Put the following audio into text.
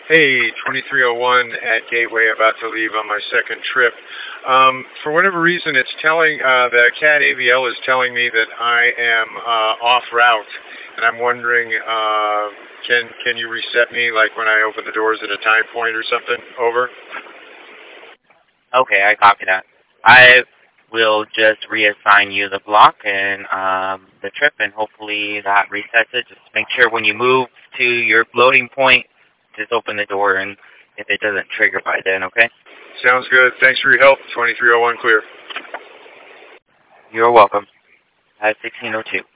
Hey, 2301 at Gateway, about to leave on my second trip. For whatever reason, it's telling, the CAT AVL is telling me that I am off route, and I'm wondering, can you reset me, like when I open the doors at a time point or something? Over? Okay, I copy that. I will just reassign you the block and the trip, and hopefully that resets it. Just make sure when you move to your loading point, just open the door, and if it doesn't trigger by then, okay? Sounds good. Thanks for your help. 2301 clear. You're welcome. Have 1602.